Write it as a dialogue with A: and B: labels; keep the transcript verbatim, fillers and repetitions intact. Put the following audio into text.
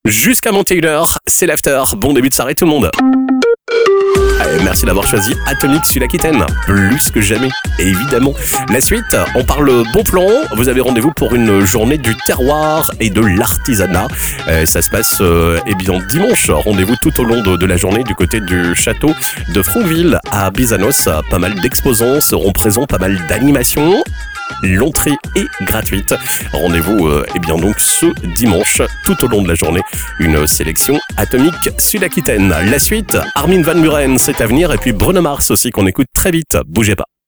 A: jusqu'à vingt et une heures. C'est l'after. Bon début de soirée tout le monde. Allez, merci d'avoir choisi Atomic Sud-Aquitaine, plus que jamais, évidemment. La suite, on parle bon plan. Vous avez rendez-vous pour une journée du terroir et de l'artisanat. Euh, ça se passe euh, eh bien dimanche. Rendez-vous tout au long de, de la journée du côté du château de Franqueville à Bizanos. Pas mal d'exposants seront présents, pas mal d'animations. L'entrée est gratuite. Rendez-vous euh, eh bien donc ce dimanche, tout au long de la journée, une sélection Atomic Sud-Aquitaine. La suite, Armin van Buuren, c'est à venir, et puis Bruno Mars aussi qu'on écoute très vite. Bougez pas.